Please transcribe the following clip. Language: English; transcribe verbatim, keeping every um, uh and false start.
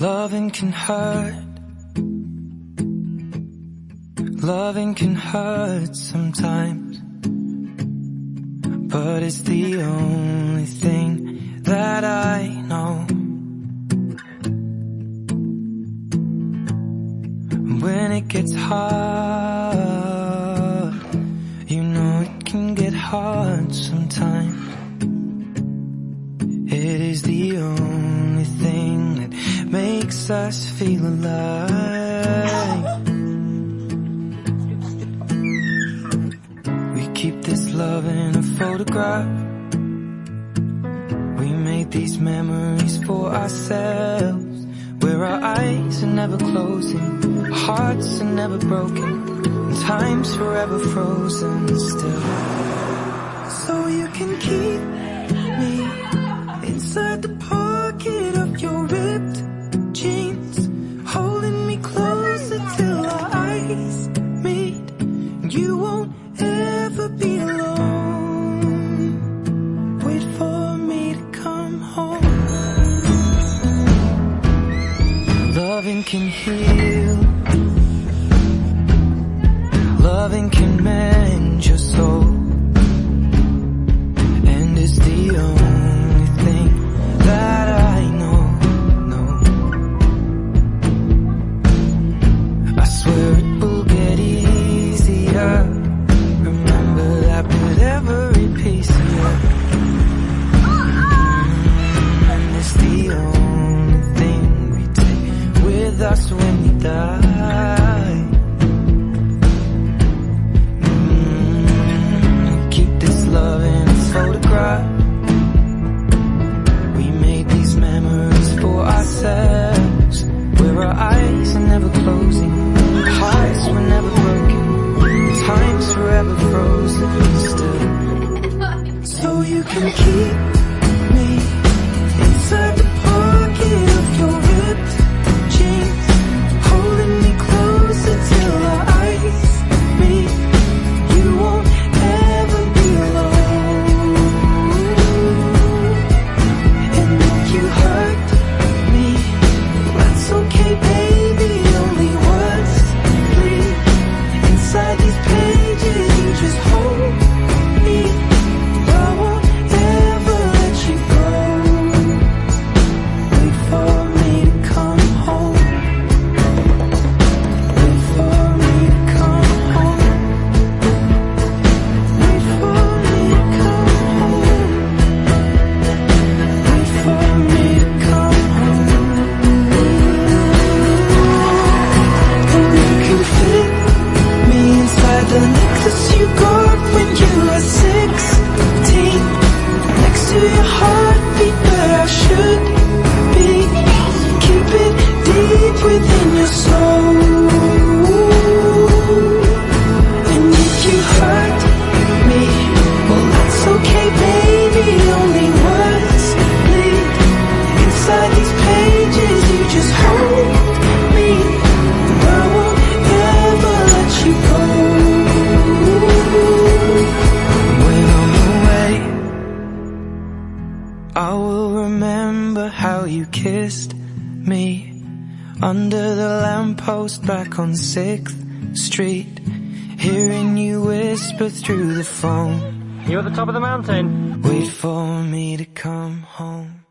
Loving can hurt. Loving can hurt sometimes, but it's the only thing that I know. When it gets hard, you know it can get hard sometimes. It is the only thing that makes us feel alive. We keep this love in a photograph. We made these memories for ourselves, where our eyes are never closing, our hearts are never broken, and time's forever frozen still. So you can keep me inside the pocket of your ripped jeans, holding me closer till our eyes meet. You won't ever be alone. Wait for me to come home. Loving can heal. Loving can mend your soul, and it's the only thing that I know, know. I swear it will get easier. Remember that with every piece of you. And it's the only thing we take with us when we die. Mm-hmm. Keep this love in a photograph. We made these memories for ourselves, where our eyes are never closing, our hearts were never broken, time's forever frozen still. So you can keep me inside the pocket of your ripped jeans, holding me closer till our eyes meet. You won't ever be alone. And if you hurt me, that's okay, baby. Only words bleed inside these pages. You just hold me. I won't ever let you go. Wait for me to come home. Wait for me to come home. Wait for me to come home. Wait for me to come home. And you can fit me inside the necklace you got when you were sixteen, next to your heartbeat where I should be. Keep it deep within your soul. And if you hurt me, well that's okay, baby. Only words bleed inside these pages. You just hold me. I won't ever let you go. When I'm away, I will remember how you kissed me under the lamppost back on sixth street, hearing you whisper through the phone. You're at the top of the mountain. Wait for me to come home.